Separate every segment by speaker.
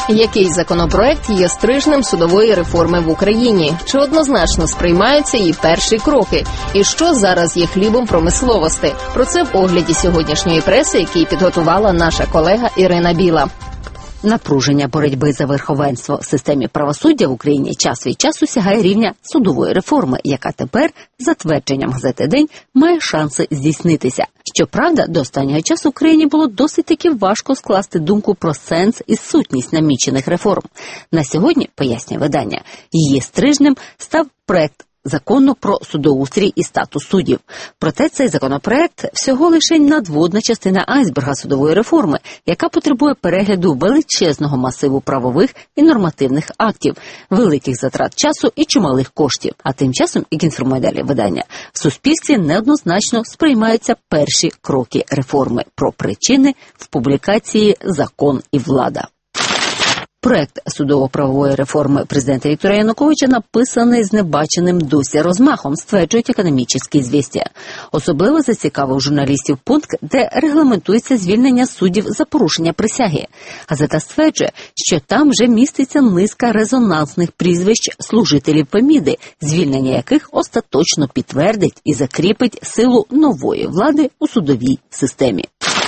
Speaker 1: Який законопроект є стрижнем судової реформи в Україні? Чи однозначно сприймаються її перші кроки? І що зараз є хлібом промисловості? Про це в огляді сьогоднішньої преси, який підготувала наша колега Ірина Біла.
Speaker 2: Напруження боротьби за верховенство в системі правосуддя в Україні час від часу сягає рівня судової реформи, яка тепер, за твердженням газети «День», має шанси здійснитися. Щоправда, до останнього часу в Україні було досить таки важко скласти думку про сенс і сутність намічених реформ. На сьогодні, пояснює видання, її стрижнем став проект закону про судоустрій і статус суддів. Проте цей законопроект всього лише надводна частина айсберга судової реформи, яка потребує перегляду величезного масиву правових і нормативних актів, великих затрат часу і чималих коштів. А тим часом, як інформує далі видання, в суспільстві неоднозначно сприймаються перші кроки реформи. Про причини в публікації «Закон і влада». Проект судово-правової реформи президента Віктора Януковича написаний з небаченим досі розмахом, стверджують економічні звістя. Особливо зацікавив журналістів пункт, де регламентується звільнення суддів за порушення присяги. Газета стверджує, що там вже міститься низка резонансних прізвищ служителів Феміди, звільнення яких остаточно підтвердить і закріпить силу нової влади у судовій системі.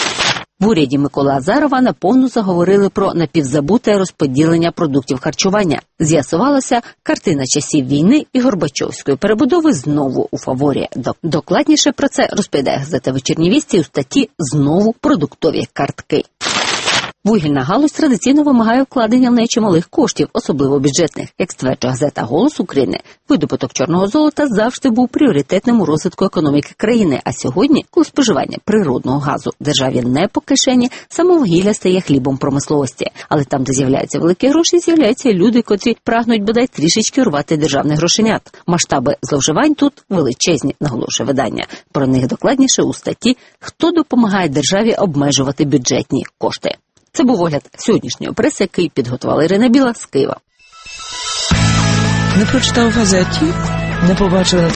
Speaker 2: В уряді Миколи Азарова наповну заговорили про напівзабуте розподілення продуктів харчування. З'ясувалося, картина часів війни і Горбачовської перебудови знову у фаворі. Докладніше про це розповідає газета «Вечірні вісті» у статті «Знову продуктові картки». Вугільна галузь традиційно вимагає вкладення в неї чималих коштів, особливо бюджетних. Як стверджує газета «Голос України», видобуток чорного золота завжди був пріоритетним у розвитку економіки країни, а сьогодні, коли споживання природного газу державі не по кишені, саме вугілля стає хлібом промисловості. Але там, де з'являються великі гроші, з'являються люди, котрі прагнуть бодай трішечки урвати державних грошенят. Масштаби зловживань тут величезні, наголошує видання. Про них докладніше у статті «Хто допомагає державі обмежувати бюджетні кошти». Це був огляд сьогоднішньої преси, який підготувала Ірина Біла з Києва.
Speaker 3: Не прочитав в газеті, не побачив